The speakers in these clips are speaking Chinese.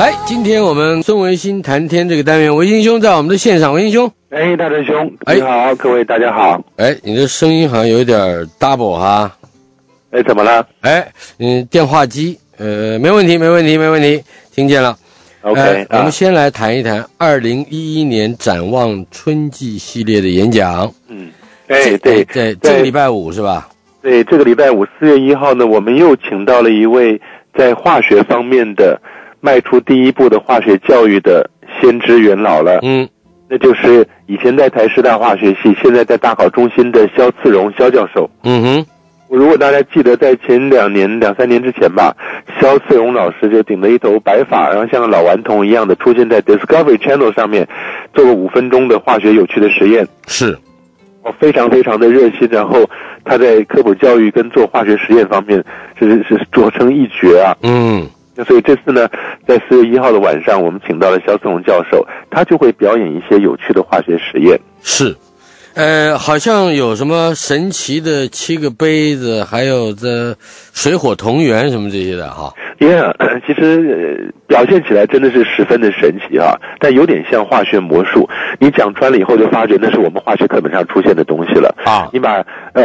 来，今天我们孙维新谈天这个单元，维新兄在我们的现场，维新兄。 大成兄，你好，各位大家好。 你的声音好像有点 double 哈。 怎么了？ 电话机，没问题，听见了。 OK， 我们先来谈一谈2011年展望春季系列的演讲。对，这个礼拜五是吧？ 对，这个礼拜五4月1号呢，我们又请到了一位在化学方面的迈出第一步的化学教育的先知元老了。那就是以前在台师大化学系，现在在大考中心的萧次荣萧教授。如果大家记得，在前2、3年之前吧，萧次荣老师就顶了一头白发，然后像个老顽童一样的出现在 Discovery Channel 上面，做过5分钟的化学有趣的实验。 是， 非常非常的热心，然后他在科普教育跟做化学实验方面是卓成一绝啊。那所以这次呢，在4月1号的晚上，我们请到了萧次荣教授，他就会表演一些有趣的化学实验。 是。好像有什么神奇的7个杯子，还有这水火同源什么这些的哈。 其实表现起来真的是十分的神奇哈，但有点像化学魔术。你讲穿了以后，就发觉那是我们化学课本上出现的东西了啊。你把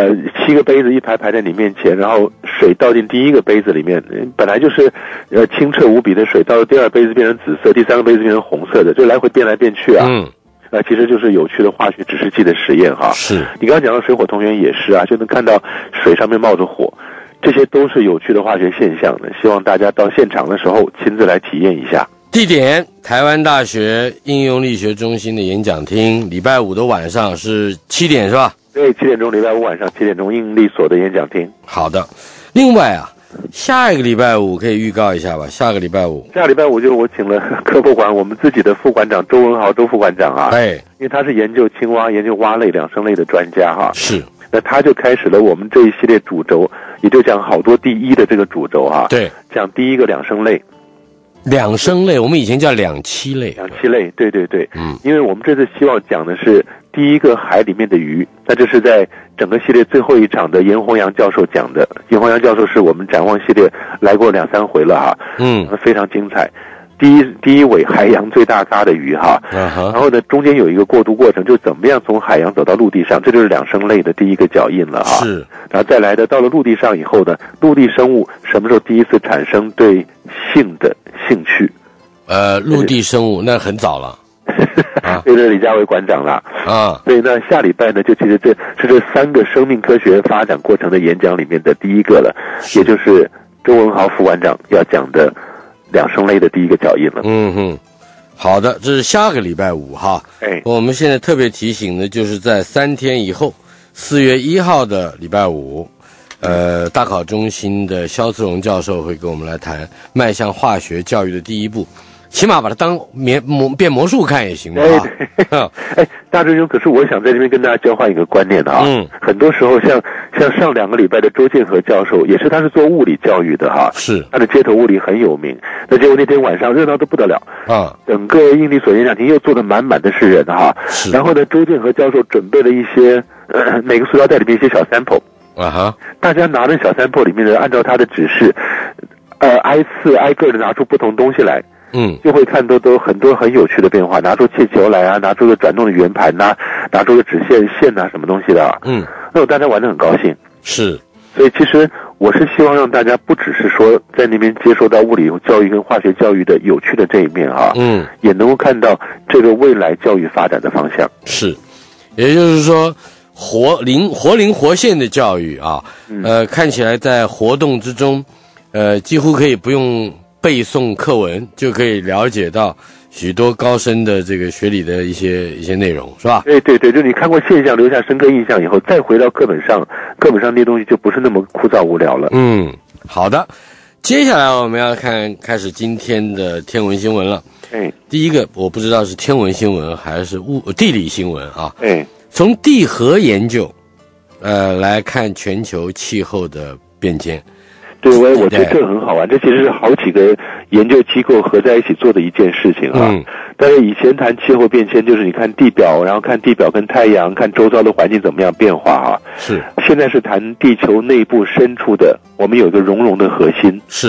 7个杯子一排排在你面前，然后水倒进第一个杯子里面，本来就是清澈无比的水，到了第2杯子变成紫色，第3个杯子变成红色的，就来回变来变去啊。其实就是有趣的化学指示剂的实验哈。是，你刚刚讲到水火同源也是啊，就能看到水上面冒着火，这些都是有趣的化学现象的。希望大家到现场的时候亲自来体验一下。 地点：台湾大学应用力学中心的演讲厅，礼拜五的晚上是7点是吧？ 对，7点钟，礼拜五晚上7点钟，应用力所的演讲厅。 好的。另外啊，下一个礼拜五可以预告一下吧？下个礼拜五就是我请了科博馆我们自己的副馆长周文豪周副馆长啊，因为他是研究青蛙、研究蛙类、两生类的专家哈。是，那他就开始了我们这一系列主轴，也就讲好多第一的这个主轴哈。对，讲第一个两生类。 两生类，我们以前叫两栖类。 两栖类，对。因为我们这次希望讲的是第一个海里面的鱼，那这是在整个系列最后一场的严宏阳教授讲的。严宏阳教授是我们展望系列来过2、3回了哈，非常精彩。第一尾海洋最大咖的鱼哈，然后呢中间有一个过渡过程，就怎么样从海洋走到陆地上，这就是两生类的第一个脚印了哈。是，然后再来的到了陆地上以后呢，陆地生物什么时候第一次产生对性的兴趣？ 陆地生物那很早了。 这是李家维馆长啦啊，所以那下礼拜呢，就其实这是这3个生命科学发展过程的演讲里面的第一个了，也就是周文豪副馆长要讲的两生类的第一个脚印了。 好的，这是下个礼拜五哈。我们现在特别提醒的就是在3天以后，4月1号的礼拜五，大考中心的萧次荣教授会跟我们来谈迈向化学教育的第一步。起码把它当变魔术看也行吧。 大师兄，可是我想在这边跟大家交换一个观念啊。很多时候像上2个礼拜的周建和教授，也是他是做物理教育的哈，是他的街头物理很有名。那结果那天晚上热闹得不得了啊，整个应力所演讲厅又坐得满满的是人哈。然后呢，周建和教授准备了一些每个塑料袋里面一些小 sample 大家拿着小 sample 里面的，按照他的指示，挨次挨个的拿出不同东西来。就会看都很多很有趣的变化，拿出气球来啊，拿出个转动的圆盘呐，拿出个直线啊，什么东西的啊。那大家玩得很高兴。是，所以其实我是希望让大家不只是说在那边接受到物理教育跟化学教育的有趣的这一面啊，也能够看到这个未来教育发展的方向。是，也就是说活灵活现的教育啊，看起来在活动之中，几乎可以不用背诵课文就可以了解到许多高深的这个学理的一些内容，是吧？对，就你看过现象留下深刻印象以后，再回到课本上那些东西就不是那么枯燥无聊了。好的，接下来我们要开始今天的天文新闻了。第一个我不知道是天文新闻还是地理新闻啊。从地核研究来看全球气候的变迁。对，我觉得这个很好玩，这其实是好几个研究机构合在一起做的一件事情啊。但是以前谈气候变迁，就是你看地表，然后看地表跟太阳，看周遭的环境怎么样变化啊。是。现在是谈地球内部深处的，我们有一个熔融的核心。是。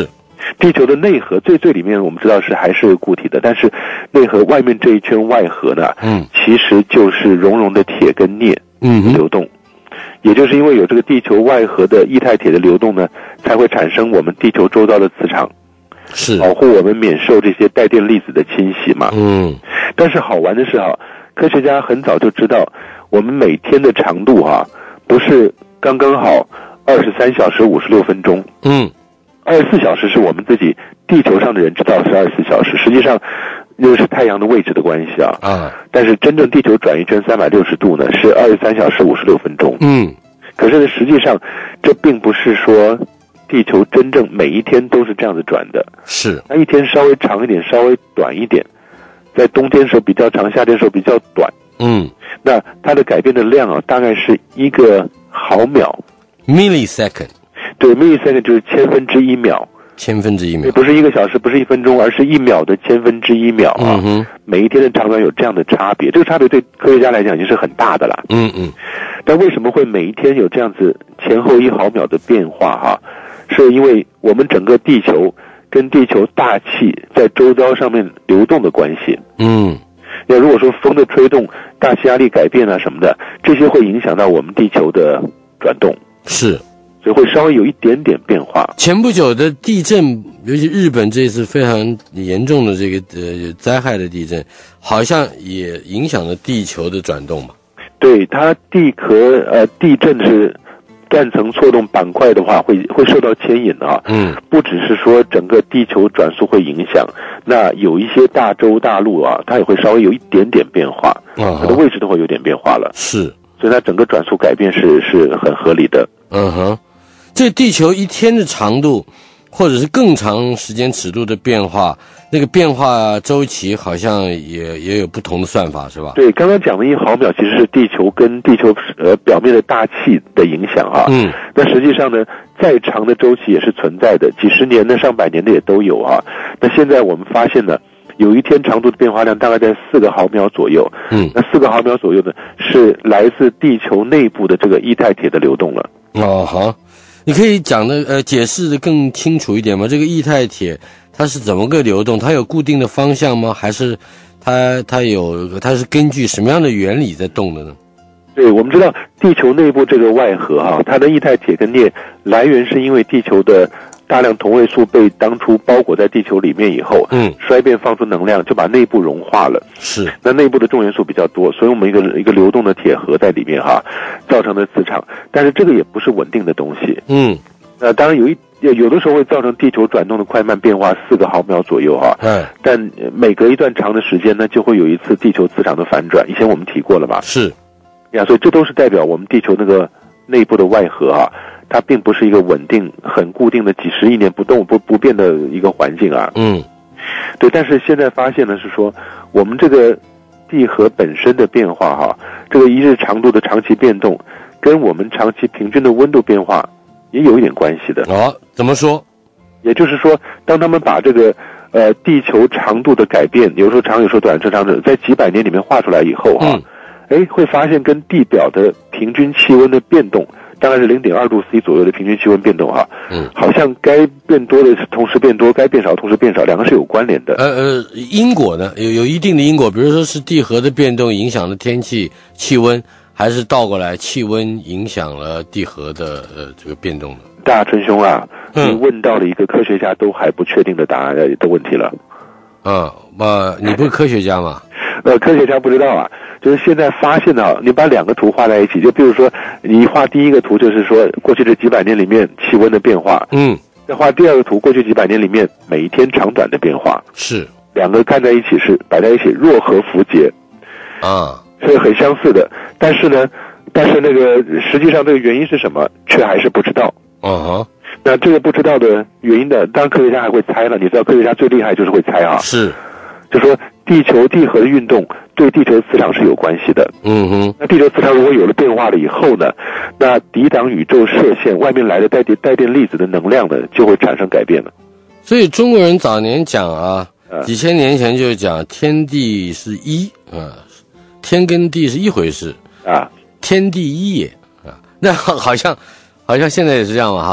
地球的内核最里面我们知道还是固体的，但是内核外面这一圈外核呢，其实就是熔融的铁跟镍流动。也就是因为有这个地球外核的液态铁的流动呢，才会产生我们地球周遭的磁场， 是保护我们免受这些带电粒子的侵袭嘛。但是好玩的是科学家很早就知道，我们每天的长度不是刚刚好23小时56分钟。24小时是我们自己地球上的人知道是24小时，实际上因为是太阳的位置的关系但是真正地球转一圈360度呢是23小时56分钟。可是呢，实际上这并不是说地球真正每一天都是这样子转的， 是它一天稍微长一点，稍微短一点，在冬天的时候比较长，夏天的时候比较短。那它的改变的量大概是1个毫秒 millisecond。 对 millisecond 就是千分之一秒，不是1个小时，不是1分钟，而是1秒的千分之一秒每一天的长短有这样的差别，这个差别对科学家来讲已经是很大的了。但为什么会每一天有这样子前后1毫秒的变化是因为我们整个地球跟地球大气在周遭上面流动的关系。那如果说风的吹动、大气压力改变什么的，这些会影响到我们地球的转动。 是。 所以会稍微有一点点变化。 前不久的地震，尤其日本这次非常严重的这个灾害的地震，好像也影响了地球的转动嘛。 对，它地震是断层错动板块的话，会受到牵引不只是说整个地球转速会影响，那有一些大洲大陆它也会稍微有一点点变化，它的位置都会有点变化了。 是， 所以它整个转速改变是很合理的。 这地球一天的长度，或者是更长时间尺度的变化，那个变化周期好像也有不同的算法，是吧？对， 刚刚讲的1毫秒其实是地球跟地球表面的大气的影响那实际上呢，再长的周期也是存在的，几十年的、上百年的也都有那现在我们发现呢，有一天长度的变化量大概在4个毫秒左右。那4个毫秒左右呢，是来自地球内部的这个液态铁的流动了。 你可以讲的解释的更清楚一点吗？这个液态铁它是怎么个流动？它有固定的方向吗？还是它是根据什么样的原理在动的呢？ 对，我们知道地球内部这个外核它的液态铁跟镍来源是因为地球的大量同位素被当初包裹在地球里面以后，衰变放出能量，就把内部融化了。 是， 那内部的重元素比较多，所以我们一个流动的铁核在里面造成的磁场，但是这个也不是稳定的东西。当然有的时候会造成地球转动的快慢变化4个毫秒左右但每隔一段长的时间呢，就会有一次地球磁场的反转。以前我们提过了吧？ 是呀，所以这都是代表我们地球那个内部的外核它并不是一个稳定、很固定的几十亿年不动不变的一个环境对，但是现在发现呢是说，我们这个地核本身的变化这个一日长度的长期变动，跟我们长期平均的温度变化也有一点关系的。 怎么说？ 也就是说，当他们把这个地球长度的改变，有时候长有时候短，在几百年里面画出来以后会发现跟地表的平均气温的变动，大概是0.2度 C 左右的平均气温变动好像该变多的同时变多，该变少的同时变少，两个是有关联的。 因果呢？有一定的因果，比如说是地核的变动影响了天气气温，还是倒过来气温影响了地核的这个变动呢？ 大春兄你问到了一个科学家都还不确定的答案的问题了。 你不是科学家吗？ 科学家不知道就是现在发现你把2个图画在一起，就比如说你画第一个图，就是说过去这几百年里面气温的变化，再画第2个图，过去几百年里面每一天长短的变化， 是 2个看在一起是摆在一起若合符节是很相似的，但是那个实际上这个原因是什么，却还是不知道。那这个不知道的原因的，当然科学家还会猜了。你知道科学家最厉害就是会猜是， 就说地球地核的运动对地球磁场是有关系的。那地球磁场如果有了变化了以后呢，那抵挡宇宙射线外面来的带电粒子的能量呢，就会产生改变了。 所以中国人早年讲几千年前就讲天地是一天跟地是一回事天地一也那好像现在也是这样嘛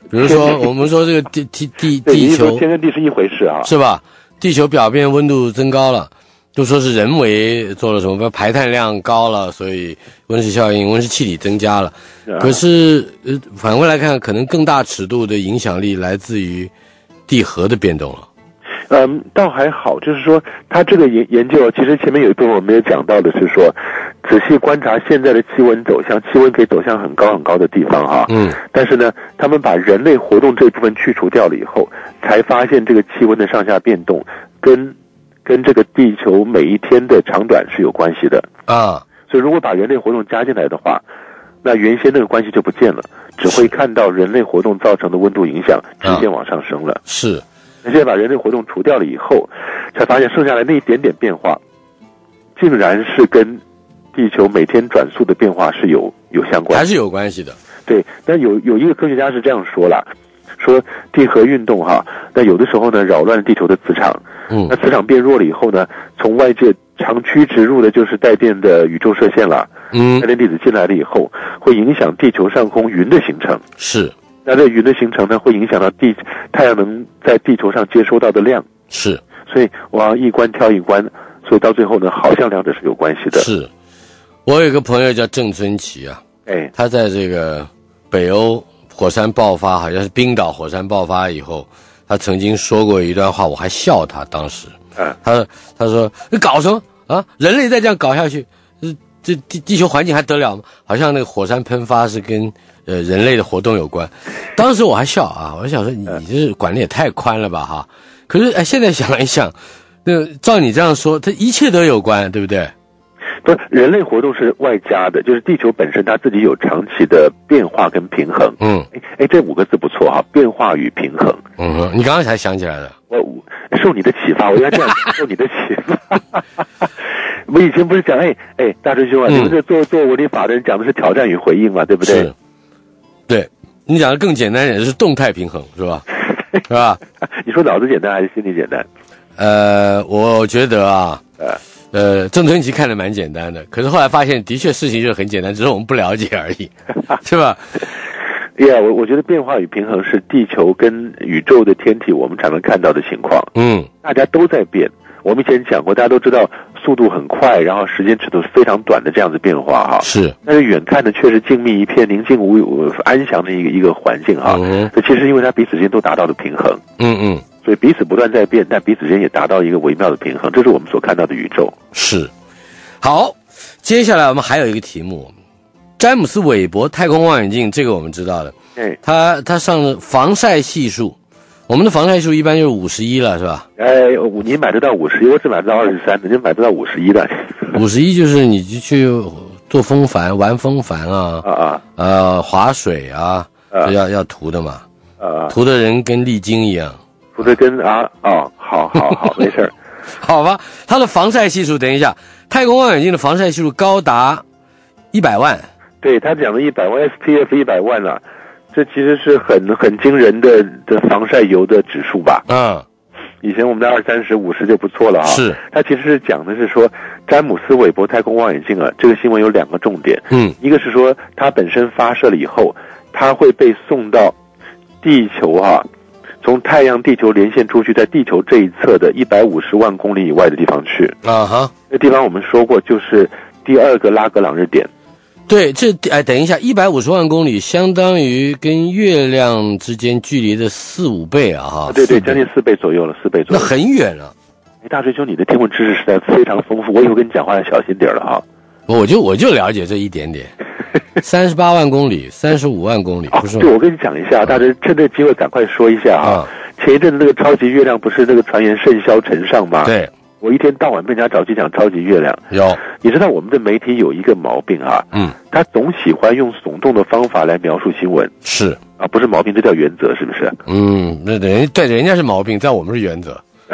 比如说我们说这个地球天跟地是一回事啊， 是吧？地球表面温度增高了，就说是人为做了什么，排碳量高了，所以温室效应、温室气体增加了。可是反过来看，可能更大尺度的影响力来自于地核的变动了。 倒还好，就是说他这个研究，其实前面有一部分我没有讲到的是说，仔细观察现在的气温走向，气温可以走向很高很高的地方哈。但是呢，他们把人类活动这一部分去除掉了以后，才发现这个气温的上下变动跟这个地球每一天的长短是有关系的啊。所以如果把人类活动加进来的话，那原先那个关系就不见了，只会看到人类活动造成的温度影响直线往上升了。 是。 现在把人类活动除掉了以后，才发现剩下来那一点点变化，竟然是跟地球每天转速的变化是有相关的， 还是有关系的。 对，但有一个科学家是这样说啦，说地核运动哈，那有的时候呢扰乱了地球的磁场，那磁场变弱了以后呢，从外界长驱直入的就是带电的宇宙射线了，带电粒子进来了以后，会影响地球上空云的形成。 是。 那这云的形成呢，会影响到太阳能在地球上接收到的量。 是， 所以我要一关挑一关，所以到最后呢，好像两者是有关系的。 是，我有一个朋友叫郑春琪啊，他在这个北欧火山爆发，好像是冰岛火山爆发以后，他曾经说过一段话，我还笑他当时。他说你搞什么啊？人类再这样搞下去，这地球环境还得了吗？好像那个火山喷发是跟人类的活动有关。当时我还笑啊，我想说你这管的也太宽了吧哈。可是现在想一想，那照你这样说，它一切都有关，对不对？ 不是，人类活动是外加的，就是地球本身它自己有长期的变化跟平衡。这5个字不错哈，变化与平衡。 你刚刚才想起来的。 我受你的启发，我要这样受你的启发。我以前不是讲大师兄啊，你们这做文理法的人讲的是挑战与回应嘛，对不对？ 是。对，你讲的更简单一点，是动态平衡，是吧？是吧？ 你说脑子简单还是心理简单？ 我觉得啊，郑春琪看得蛮简单的，可是后来发现的确事情就是很简单，只是我们不了解而已，是吧？ 我觉得变化与平衡是地球跟宇宙的天体我们常常看到的情况。大家都在变。我们以前讲过，大家都知道速度很快，然后时间尺度是非常短的这样子变化哈。是。但是远看呢，却是静谧一片、宁静安详的一个环境哈。这其实因为它彼此之间都达到了平衡。所以彼此不断在变，但彼此之间也达到一个微妙的平衡，这是我们所看到的宇宙。 是。好，接下来我们还有一个题目，詹姆斯韦伯太空望远镜，这个我们知道的。他上了防晒系数。我们的防晒系数一般就是51了，是吧？ 你买得到51，我只买得到23，人家买得到51的。 51就是你去做风帆、玩风帆啊，划水啊，要涂的嘛。涂的人跟丽晶一样。 涂的跟好，没事儿。 好吧，它的防晒系数，等一下，太空望远镜的防晒系数高达100万。 对，他讲的100万 SPF 100万了。这其实是很惊人的防晒油的指数吧？以前我们的20、30、50就不错了啊。是。它其实是讲的是说，詹姆斯韦伯太空望远镜啊，这个新闻有2个重点。一个是说它本身发射了以后，它会被送到地球从太阳地球连线出去，在地球这一侧的150万公里以外的地方去。那地方我们说过，就是第2个拉格朗日点。 对，等一下，150万公里相当于跟月亮之间距离的4、5倍啊！哈， 对，将近4倍左右了，4倍左右。 那很远了。 大师兄，你的天文知识实在非常丰富，我以后跟你讲话要小心点了哈。 我就了解这一点点。38万公里，35万公里，不是吗？ 对，我跟你讲一下，大家趁这个机会赶快说一下啊。前一阵子那个超级月亮不是那个传言甚嚣尘上吗？对。我一天到晚被人家找去讲超级月亮。你知道我们的媒体有一个毛病他总喜欢用耸动的方法来描述新闻。是啊，不是毛病，这叫原则，是不是？ 那对人家是毛病，在我们是原则。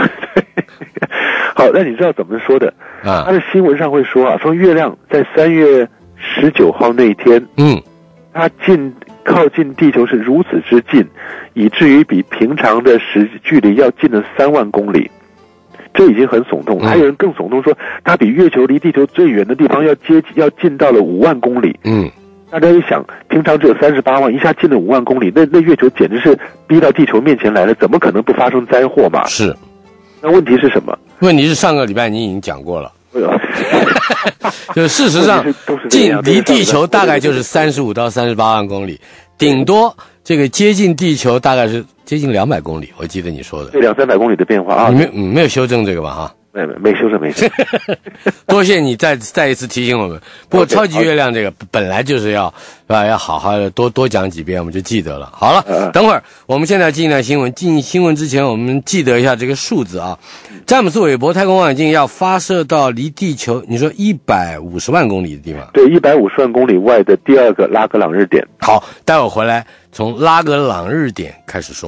好，那你知道怎么说的？他的新闻上会说说月亮在3月19号那一天，它靠近地球是如此之近，以至于比平常的距离要近了3万公里。这已经很耸动，还有人更耸动说，它比月球离地球最远的地方要近到了5万公里。 大家一想，平常只有38万，一下进了5万公里，那月球简直是逼到地球面前来了，怎么可能不发生灾祸嘛？ 是。 那问题是什么？ 问题是上个礼拜你已经讲过了。就事实上，离地球大概就是35到38万公里，顶多这个接近地球大概是接近200公里，我记得你说的。 对，200-300公里的变化啊。 你没有修正这个吧？哈。 没修正。 多谢你再一次提醒我们。不过超级月亮这个本来就是要是吧，要好好的多讲几遍，我们就记得了。好了，等会儿我们现在进一段新闻。进新闻之前，我们记得一下这个数字啊。詹姆斯韦伯太空望远镜要发射到离地球你说150万公里的地方。 对，150万公里外的第二个拉格朗日点。 好，待会儿回来从拉格朗日点开始说。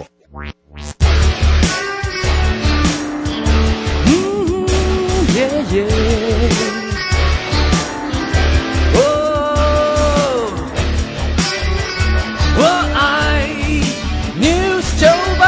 我爱 News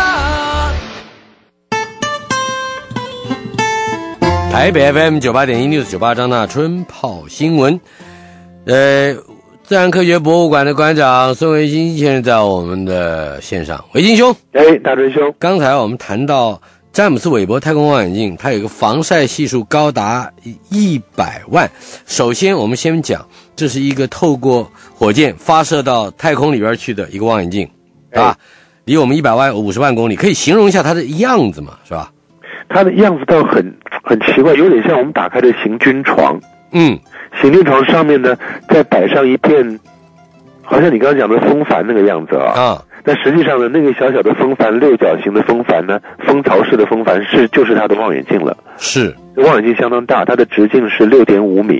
98台北 FM 98.1 News 98张大春泡新闻。自然科学博物馆的馆长孙维新先生在我们的线上。维新兄， 大春兄， 刚才我们谈到詹姆斯韦伯太空望远镜，它有一个防晒系数高达100万。首先我们先讲，这是一个透过火箭发射到太空里边去的一个望远镜，啊，离我们150万公里，可以形容一下它的样子嘛，是吧？ 它的样子倒很奇怪，有点像我们打开的行军床。行军床上面呢，再摆上一片，好像你刚刚讲的风帆那个样子啊。但实际上呢，那个小小的风帆，六角形的风帆呢，蜂巢式的风帆就是它的望远镜了。是，望远镜相当大，它的直径是6.5米。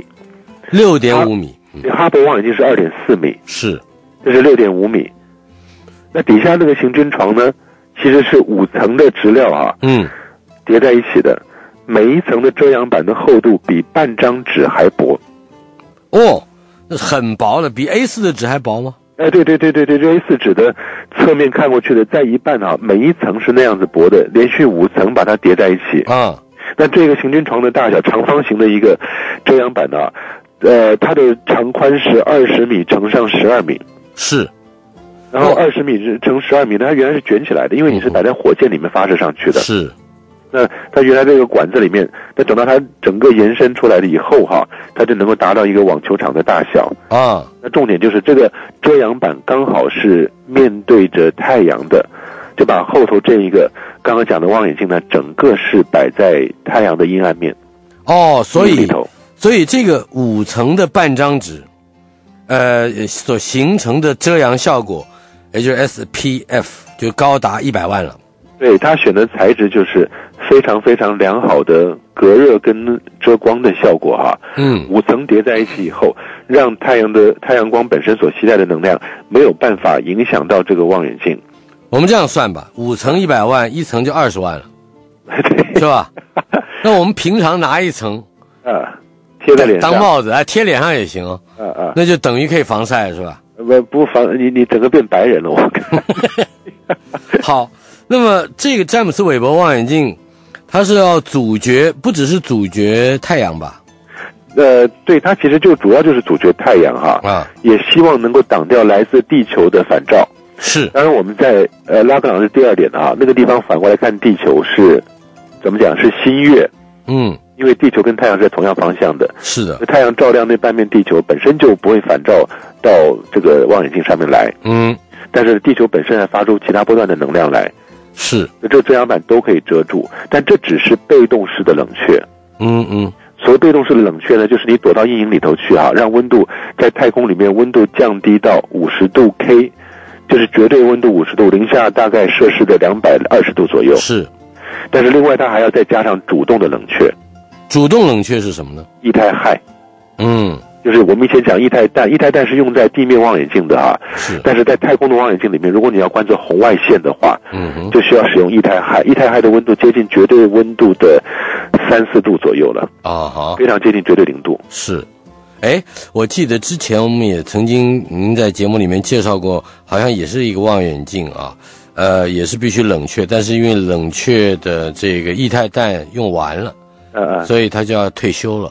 6.5米。 哈勃望远镜是2.4米。 是， 这是6.5米。那底下那个行军床呢，其实是5层的质料啊，叠在一起的，每一层的遮阳板的厚度比半张纸还薄。 哦，那很薄的，比 A4 的纸还薄吗？ 对，这 A4 纸的侧面看过去的在一半啊，每一层是那样子薄的，连续5层把它叠在一起啊。那这个行军床的大小，长方形的一个遮阳板啊，它的长宽是20米乘上12米。是。然后20米乘12米呢，它原来是卷起来的，因为你是摆在火箭里面发射上去的。是。那它原来这个管子里面，那等到它整个延伸出来了以后哈，它就能够达到一个网球场的大小啊。那重点就是这个遮阳板刚好是面对着太阳的，就把后头这一个刚刚讲的望远镜呢，整个是摆在太阳的阴暗面。哦，所以这个5层的半张纸，所形成的遮阳效果，也就是 SPF 就高达100万了。对，它选的材质就是非常非常良好的隔热跟遮光的效果哈。5层叠在一起以后，让太阳光本身所携带的能量没有办法影响到这个望远镜。我们这样算吧，5层100万，1层就20万了，是吧？那我们平常拿1层，贴在脸上当帽子，贴脸上也行哦。那就等于可以防晒，是吧？不防你整个变白人了，我看。好。那么这个詹姆斯韦伯望远镜，它是要不只是阻绝太阳吧？对，它其实就主要就是阻绝太阳哈，也希望能够挡掉来自地球的反照。是，当然我们在拉格朗日第2点啊，那个地方反过来看地球是怎么讲？是新月。因为地球跟太阳是在同样方向的。是的，太阳照亮那半面地球本身就不会反照到这个望远镜上面来。但是地球本身还发出其他波段的能量来。是，这遮阳板都可以遮住，但这只是被动式的冷却。所谓被动式的冷却呢，就是你躲到阴影里头去啊，让温度在太空里面温度降低到50度 K， 就是绝对温度50度，零下大概摄氏的220度左右。是，但是另外它还要再加上主动的冷却。主动冷却是什么呢？液态氦。就是我们以前讲液态氮，液态氮是用在地面望远镜的啊，是。但是在太空的望远镜里面，如果你要观测红外线的话，就需要使用液态氦。液态氦的温度接近绝对温度的3-4度左右了啊，非常接近绝对0度。是。我记得之前我们也曾经您在节目里面介绍过，好像也是一个望远镜啊，也是必须冷却，但是因为冷却的这个液态氮用完了，所以它就要退休了。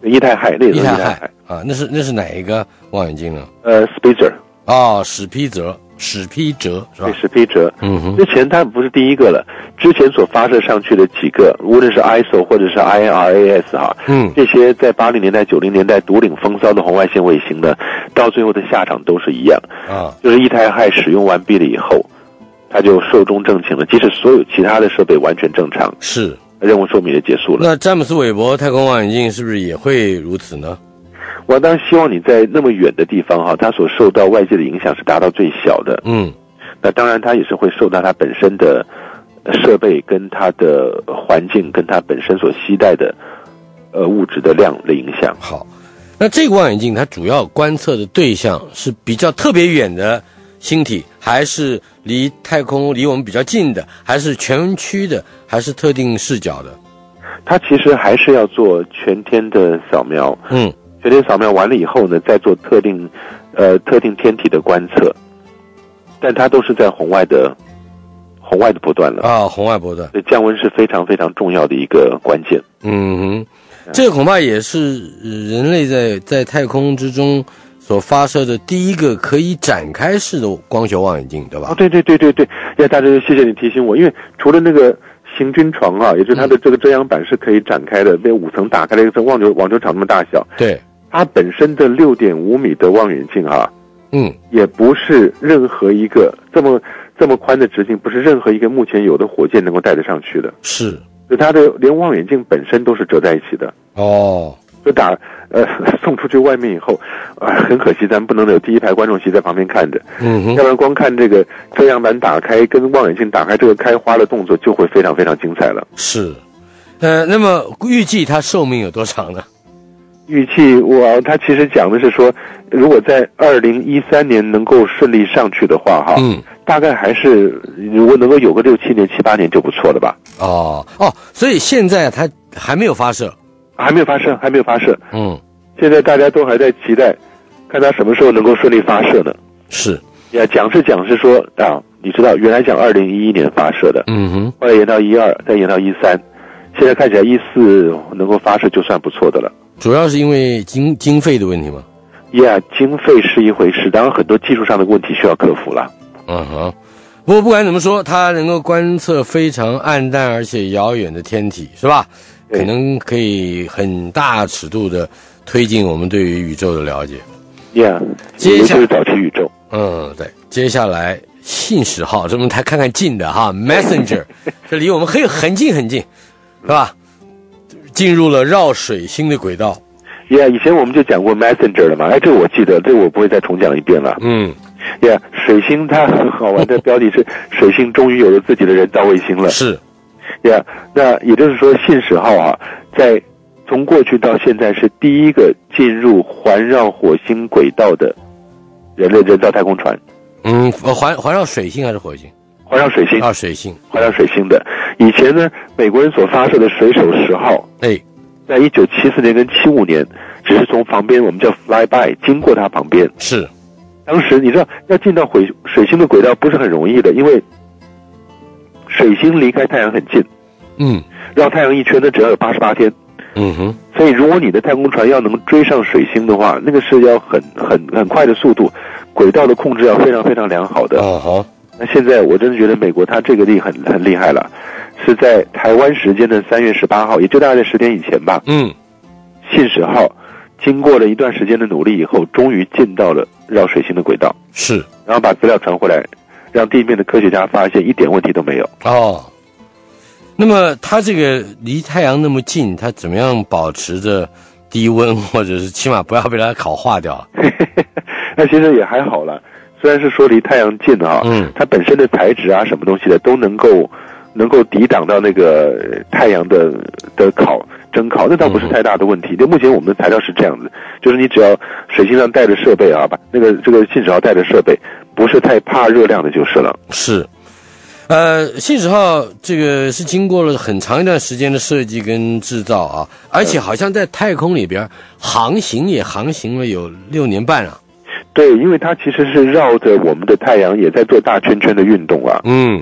液态氦，那也是液态氦啊，那是哪一个望远镜呢 ？Spitzer 哦，史皮哲是吧？ 对，史皮哲。之前它不是第一个了，之前所发射上去的几个，无论是 ISO 或者是 INRAS 哈，这些在80年代、90年代独领风骚的红外线卫星呢，到最后的下场都是一样啊，就是液态氦使用完毕了以后，它就寿终正寝了，即使所有其他的设备完全正常， 是任务寿命也结束了。 那詹姆斯韦伯太空望远镜是不是也会如此呢？ 我当然希望你在那么远的地方哈，它所受到外界的影响是达到最小的。那当然它也是会受到它本身的设备跟它的环境跟它本身所携带的物质的量的影响。 好，那这个望远镜它主要观测的对象是比较特别远的星体，还是离太空离我们比较近的，还是全区的，还是特定视角的？ 它其实还是要做全天的扫描。全天扫描完了以后呢，再做特定天体的观测，但它都是在红外的波段了啊， 红外波段， 对，降温是非常非常重要的一个关键。 这个恐怕也是人类在太空之中所发射的第一个可以展开式的光学望远镜，对吧？ 对，大家谢谢你提醒我，因为除了那个行军床啊，也就是它的这个遮阳板是可以展开的，被5层打开了一个网球场那么大小。 对。 它本身的6.5米的望远镜啊，也不是任何一个这么宽的直径，不是任何一个目前有的火箭能够带得上去的。 是， 就它的连望远镜本身都是折在一起的。就送出去外面以后，很可惜咱不能有第一排观众席在旁边看着，要不然光看这个遮阳板打开跟望远镜打开这个开花的动作就会非常非常精彩了。 是，那么预计它寿命有多长呢？ 预计他其实讲的是说，如果在2013年能够顺利上去的话，大概还是如果能够有个6、7年、7、8年就不错了吧？ 所以现在它还没有发射， 还没有发射。现在大家都还在期待，看它什么时候能够顺利发射呢？ 是呀，讲是说啊，你知道原来讲2011年发射的，后来延到12，再延到13，现在看起来14能够发射就算不错的了。 主要是因为经费的问题吗？ 经费是一回事，当然很多技术上的问题需要克服了。 不过不管怎么说，它能够观测非常暗淡而且遥远的天体，是吧？可能可以很大尺度的推进我们对于宇宙的了解。 接下来早期宇宙。 对，接下来信使号，这我们来看看近的哈 ，Messenger， 这离我们很近，是吧？进入了绕水星的轨道。 以前我们就讲过 Messenger 了嘛，这个我记得，这个我不会再重讲一遍了。水星它很好玩的标题是水星终于有了自己的人造卫星了。 是。 那也就是说信使号啊，在从过去到现在是第一个进入环绕火星轨道的人类人造太空船。 环绕水星还是火星？ 环绕水星。环绕水星的。以前呢，美国人所发射的水手10号，在1974年跟75年，只是从旁边我们叫 fly by 经过它旁边。 是。 当时你知道要进到水星的轨道不是很容易的，因为水星离开太阳很近。绕太阳一圈呢只要有88天。所以如果你的太空船要能追上水星的话，那个是要很快的速度，轨道的控制要非常非常良好的。那现在我真的觉得美国它这个力很厉害了，是在台湾时间的3月18号，也就大概在10天以前吧。信使号经过了一段时间的努力以后，终于进到了绕水星的轨道。 是， 然后把资料传回来，让地面的科学家发现一点问题都没有。 那么它这个离太阳那么近，它怎么样保持着低温，或者是起码不要被它烤化掉？ 那其实也还好了。虽然是说离太阳近啊，它本身的材质啊什么东西的都能够抵挡到那个太阳的蒸烤，那倒不是太大的问题。就目前我们的材料是这样子，就是你只要水星上带着设备啊，把这个信使号带着设备，不是太怕热量的就是了。 是。信使号这个是经过了很长一段时间的设计跟制造啊，而且好像在太空里边航行了有6年半啊。对， 因为它其实是绕着我们的太阳也在做大圈圈的运动啊。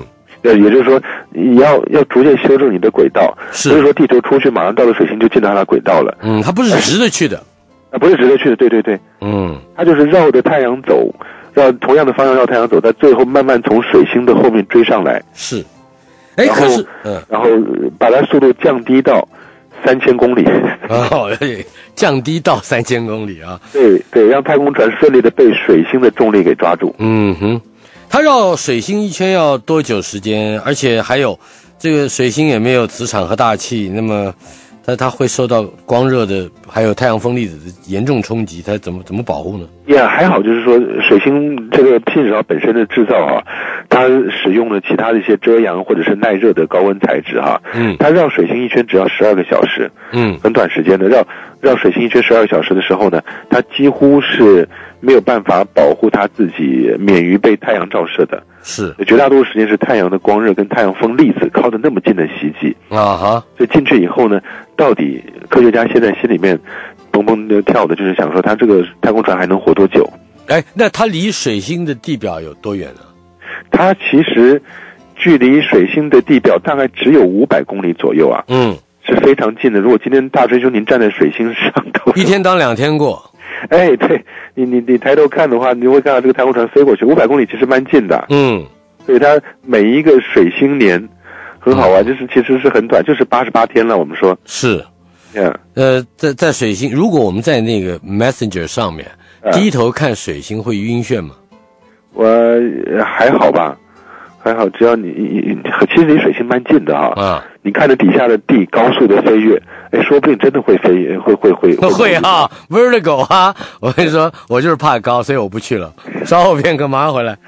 也就是说，你要逐渐修正你的轨道， 是， 不是说地球出去马上到了水星就进到它的轨道了。 它不是直着去的， 不是直着去的，对对对，它就是绕着太阳走，绕同样的方向绕太阳走，但最后慢慢从水星的后面追上来。 是， 可是，然后把它速度降低到3000公里。 降低到3000公里啊！ 对对，让太空船顺利的被水星的重力给抓住。 它绕水星一圈要多久时间？而且还有这个水星也没有磁场和大气，那么它会受到光热的还有太阳风粒子的严重冲击，它怎么保护呢？ 还好，就是说水星这个信使号本身的制造啊，它使用了其他的一些遮阳或者是耐热的高温材质哈。它绕水星一圈只要12个小时，很短时间的绕水星一圈12个小时的时候呢，它几乎是没有办法保护它自己免于被太阳照射的。 是， 绝大多数时间是太阳的光热跟太阳风粒子靠得那么近的袭击所以进去以后呢，到底科学家现在心里面蹦蹦的跳的就是想说，它这个太空船还能活多久？ 那它离水星的地表有多远呢？ 它其实距离水星的地表大概只有500公里左右啊，是非常近的。如果今天大追兄您站在水星上头， 一天当2天过。 对，你抬头看的话，你会看到这个太空船飞过去，500公里其实蛮近的。所以它每一个水星年很好玩，就是其实是很短，就是88天了。我们说是，在水星，如果我们在那个 Messenger 上面低头看水星，会晕眩吗？ 我还好吧，还好，只要你其实离水星蛮近的你看着底下的地高速的飞跃，说不定真的会飞，会 vertigo 啊！我跟你说，我就是怕高，所以我不去了。稍后片刻，马上回来。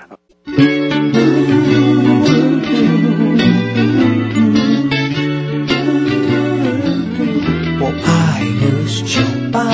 我爱的是酒吧。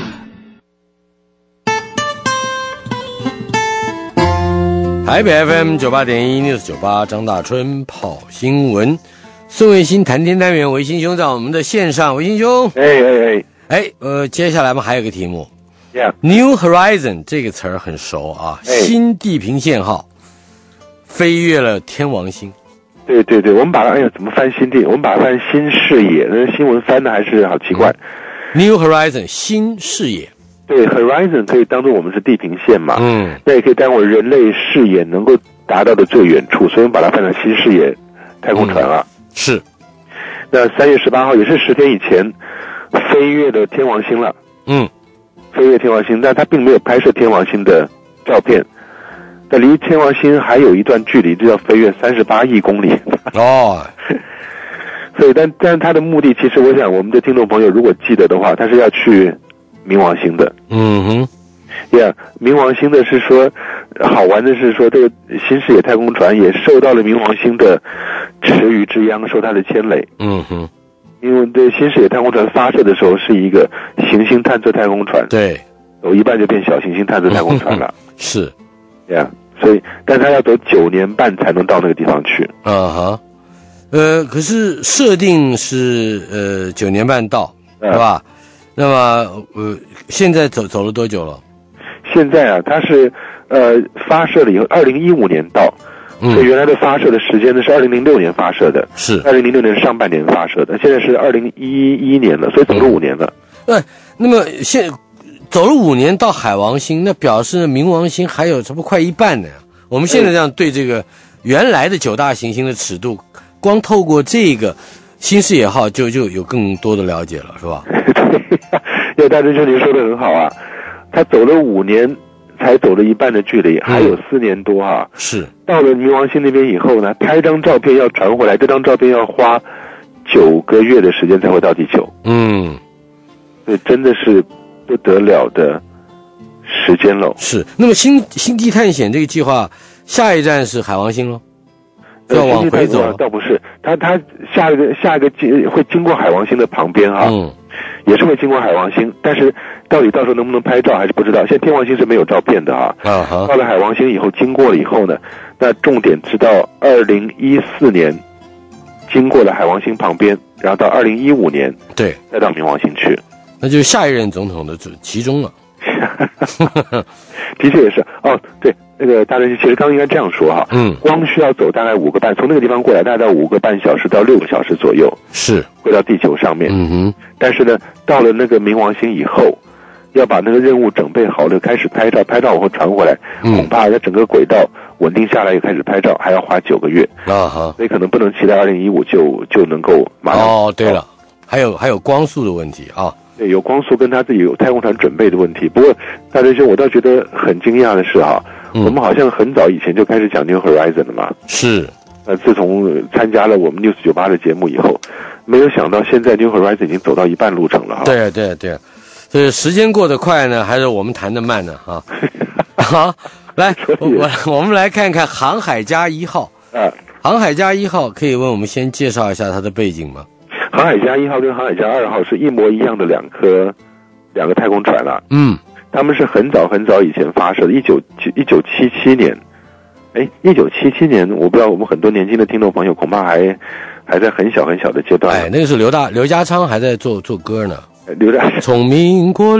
台北 FM 98.1 News 98，张大春跑新闻，孙维新谈天单元，维新兄在我们的线上，维新兄，接下来嘛还有个题目，New Horizon 这个词儿很熟啊，新地平线号飞越了天王星。 对对对，我们把它怎么翻新地？我们把它翻新视野，那新闻翻的还是好奇怪。 New Horizon 新视野。 对 ，Horizon 可以当做我们是地平线嘛，那也可以当我人类视野能够达到的最远处，所以我们把它翻成新视野太空船啊。 是。 那3月18号也是10天以前飞越了天王星了。飞越天王星，但它并没有拍摄天王星的照片。那离天王星还有一段距离，就要飞越38亿公里。所以，但它的目的，其实我想我们的听众朋友如果记得的话，它是要去冥王星的。冥王星的是说，好玩的是说，这个新视野太空船也受到了冥王星的池鱼之殃，受它的牵累。因为这新视野太空船发射的时候是一个行星探测太空船， 对， 走一半就变小行星探测太空船了。 是， 所以，但它要走9年半才能到那个地方去。 可是设定是9年半到，是吧？那么现在走了多久了？现在它是发射了以后2015年到，所以原来的发射的时间呢是2006年发射的， 是 2006年上半年发射的，现在是2011年了，所以走了5年了。 那么走了5年到海王星，那表示冥王星还有差不多快一半呢。我们现在这样对这个原来的9大行星的尺度，光透过这个新视野号就有更多的了解了，是吧？ 对，大真兄您说的很好啊，他走了5年才走了一半的距离，还有4年多啊。 是到了冥王星那边以后呢，拍张照片要传回来，这张照片要花9个月的时间才会到地球。所以真的是不得了的时间了。 是，那么星际探险这个计划，下一站是海王星咯？要往回走？ 倒不是，它下一个会经过海王星的旁边也是会经过海王星，但是到底到时候能不能拍照还是不知道。现在天王星是没有照片的到了海王星以后，经过了以后呢，那重点是到2014年经过了海王星旁边，然后到2015年对再到冥王星去， 那就是下一任总统的其中了。 的确也是对， 那个大人其实刚应该这样说哈，光需要走大概5个半，从那个地方过来大概到5个半小时到6个小时左右， 是回到地球上面。但是呢，到了那个冥王星以后，要把那个任务准备好了，开始拍照，拍照以后传回来，恐怕在整个轨道稳定下来，又开始拍照，还要花9个月啊， 所以可能不能期待2015就能够马上。 哦，对了，还有光速的问题啊。 对，有光速跟他自己有太空船准备的问题。不过大师兄，我倒觉得很惊讶的是哈，我们好像很早以前就开始讲 New Horizon 了嘛。 是。 自从参加了我们 News98的节目以后，没有想到现在 New Horizon 已经走到一半路程了哈。 对，所以时间过得快呢，还是我们谈得慢呢啊？好，来，我们来看看航海家1号。航海家1号可以为我们先介绍一下它的背景吗？ 航海家1号跟航海家2号是一模一样的两个太空船了。他们是很早以前发射的，1977年。1977年，我不知道我们很多年轻的听众朋友恐怕还在很小的阶段。 那个是刘家昌还在做歌呢。 刘家从民国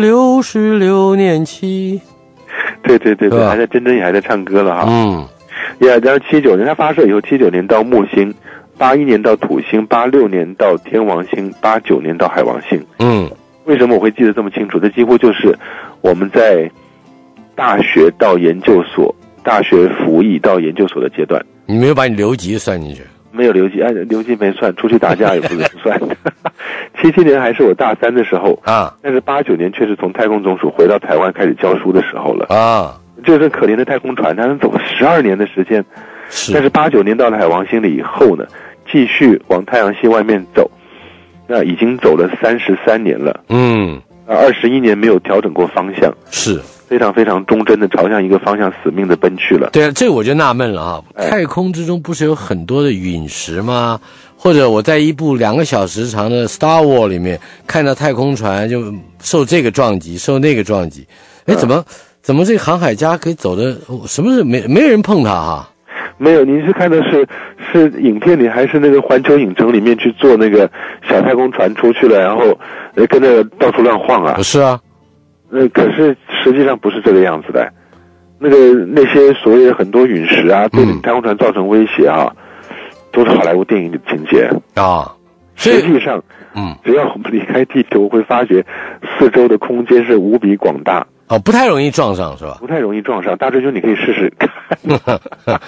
66年起。 对，还在真也还在唱歌了哈。然后79年他发射以后，79年到木星。81年到土星，86年到天王星，89年到海王星。为什么我会记得这么清楚？这几乎就是我们在大学到研究所、大学服役到研究所的阶段。 你没有把你留级算进去？ 没有留级，留级没算，出去打架也不算。77年还是我大3的时候啊，但是89年却是从太空总署回到台湾开始教书的时候了啊。这可怜的太空船，它能走12年的时间。但是89年到了海王星了以后呢，继续往太阳系外面走，那已经走了33年了。21年没有调整过方向，是非常非常忠贞的朝向一个方向死命的奔去了。 对啊，这我就纳闷了啊，太空之中不是有很多的陨石吗？或者我在一部2个小时长的 Star Wars 里面看到太空船就受这个撞击，受那个撞击，怎么这个航海家可以走的什么是没人碰它哈？ 没有，您是看的是影片里还是那个环球影城里面去坐那个小太空船出去了，然后跟着到处乱晃啊？ 不是啊， 可是实际上不是这个样子的。那些所谓的很多陨石啊，对太空船造成威胁啊，都是好莱坞电影的情节啊。实际上，只要我们离开地球，会发觉四周的空间是无比广大。 不太容易撞上是吧？ 不太容易撞上，大师兄你可以试试看。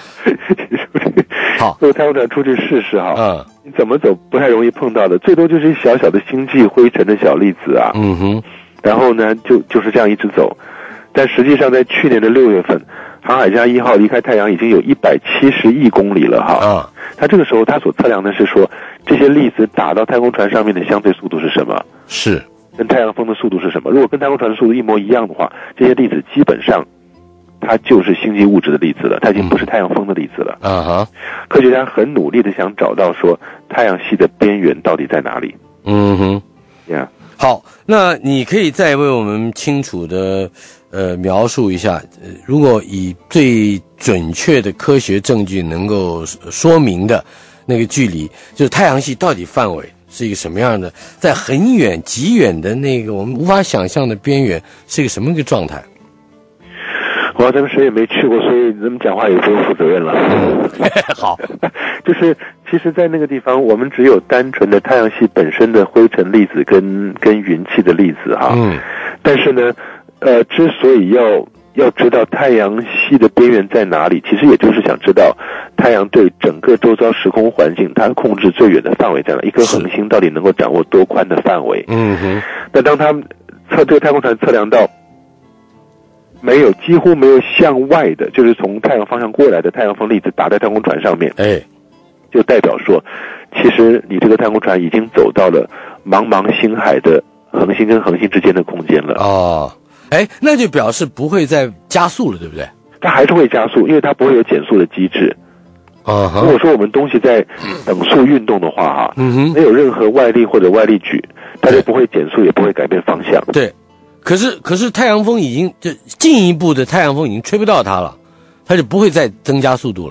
好， 坐太空船出去试试哈。你怎么走不太容易碰到的，最多就是小小的星际灰尘的小粒子啊。然后呢，就是这样一直走。但实际上在去年的6月份，航海家1号离开太阳已经有170亿公里了哈。他这个时候他所测量的是说，这些粒子打到太空船上面的相对速度是什么？是。跟太阳风的速度是什么？如果跟太空船的速度一模一样的话，这些粒子基本上它就是星际物质的粒子了，它已经不是太阳风的粒子了。科学家很努力的想找到说太阳系的边缘到底在哪里。 好，那你可以再为我们清楚的描述一下，如果以最准确的科学证据能够说明的那个距离，就是太阳系到底范围是一个什么样的，在很远极远的那个我们无法想象的边缘是一个什么一个状态？ 咱们谁也没去过，所以咱们讲话也不用负责任了。 好， 就是其实在那个地方，我们只有单纯的太阳系本身的灰尘粒子跟云气的粒子哈。但是呢，之所以要知道太阳系的边缘在哪里，其实也就是想知道太阳对整个周遭时空环境它控制最远的范围在哪，一颗恒星到底能够掌握多宽的范围。那当他们这个太空船测量到几乎没有向外的，就是从太阳方向过来的太阳风粒子打在太空船上面，就代表说其实你这个太空船已经走到了茫茫星海的恒星跟恒星之间的空间了。 那就表示不会再加速了，对不对？ 它还是会加速，因为它不会有减速的机制。如果说我们东西在等速运动的话没有任何外力或者外力矩，它就不会减速，也不会改变方向。 对。可是太阳风已经就进一步的太阳风已经吹不到它了，它就不会再增加速度了。 对，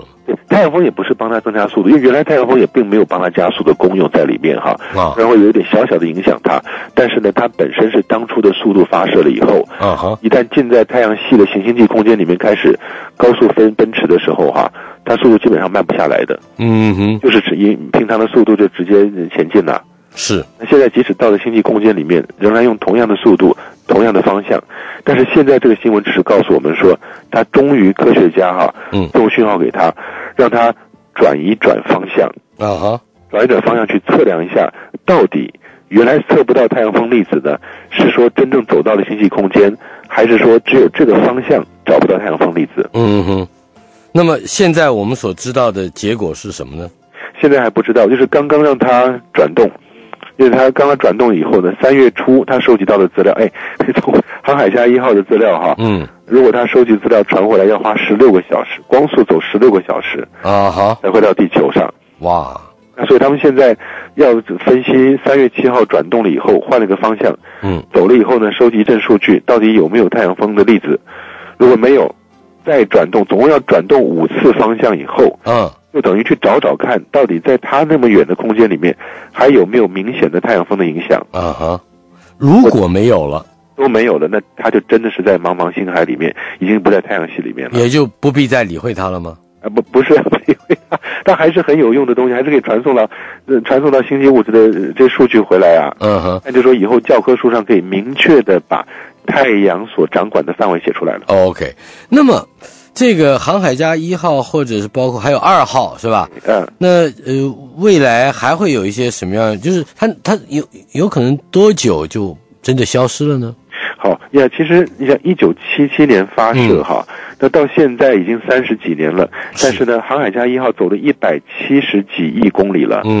太阳风也不是帮它增加速度，因为原来太阳风也并没有帮它加速的功用在里面哈，然后有一点小小的影响它，但是呢，它本身是当初的速度发射了以后，一旦进在太阳系的行星际空间里面开始高速奔驰的时候哈，它速度基本上慢不下来的，就是以平常的速度就直接前进了。 是， 那现在即使到了星际空间里面，仍然用同样的速度、同样的方向，但是现在这个新闻只是告诉我们说，他终于科学家送讯号给他，让他转一转方向，转一转方向去测量一下，到底原来测不到太阳风粒子的，是说真正走到了星际空间，还是说只有这个方向找不到太阳风粒子？ 那么现在我们所知道的结果是什么呢？ 现在还不知道，就是刚刚让它转动。因为他刚刚转动以后呢，3月初他收集到的资料，从航海家1号的资料哈，如果他收集资料传回来要花16个小时，光速走16个小时才会到地球上。 哇！ 那所以他们现在要分析3月7号转动了以后换了个方向，走了以后呢，收集一阵数据，到底有没有太阳风的粒子？如果没有，再转动，总共要转动5次方向以后，就等于去找找看，到底在它那么远的空间里面，还有没有明显的太阳风的影响？ 如果没有了， 都没有了，那它就真的是在茫茫星海里面，已经不在太阳系里面了， 也就不必再理会它了吗？ 不是不理会它，它还是很有用的东西，还是可以传送到星际物质的这数据回来啊。那就说以后教科书上可以明确的把太阳所掌管的范围写出来了。 OK， 那么。这个航海家1号或者是包括还有2号是吧？那未来还会有一些什么样？就是它有可能多久就真的消失了呢？ 好呀，其实你想1977年发射那到现在已经30几年了，但是呢，航海家1号走了170几亿公里了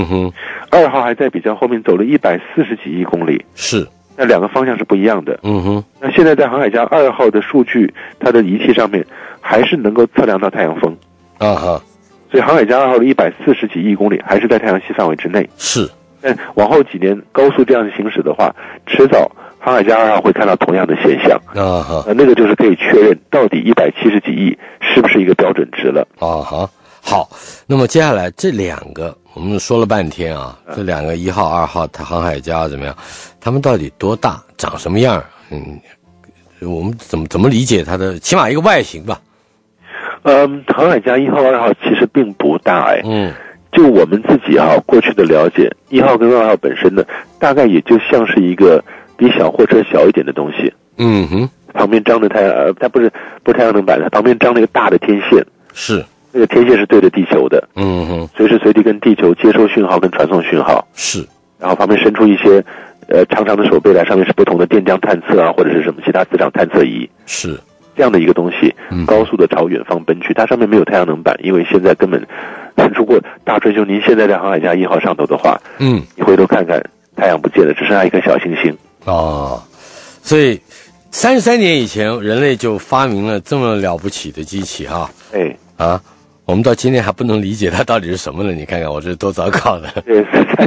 ，2号还在比较后面走了140几亿公里， 是。 那两个方向是不一样的。那现在在航海家2号的数据，它的仪器上面还是能够测量到太阳风。所以航海家2号的140几亿公里还是在太阳系范围之内。 是。 但往后几年高速这样行驶的话，迟早航海家2号会看到同样的现象。那个就是可以确认到底170几亿是不是一个标准值了。 好，那么接下来这两个我们说了半天这两个1号2号航海家怎么样？他们到底多大，长什么样？我们怎么理解它的起码一个外形吧？ 航海家1号2号其实并不大就我们自己过去的了解，1号跟2号本身呢，大概也就像是一个比小货车小一点的东西。旁边张的它不是太阳能板，它旁边张了一个大的天线。 是。 那个天线是对着地球的，随时随地跟地球接收讯号跟传送讯号。 是。 然后旁边伸出一些长长的手背来，上面是不同的电浆探测或者是什么其他磁场探测仪。 是。 这样的一个东西，高速的朝远方奔去，它上面没有太阳能板，因为现在根本，如果大追兄您现在在航海家1号上头的话，你回头看看，太阳不见了，只剩下一颗小行星。 所以33年以前，人类就发明了这么了不起的机器我们到今天还不能理解它到底是什么呢？你看看我这多糟糕的。 对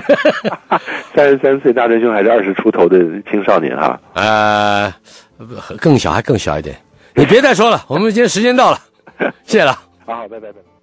，33岁大追兄还是20出头的青少年更小，还更小一点。你别再说了，我们今天时间到了，谢谢了。 好，拜拜。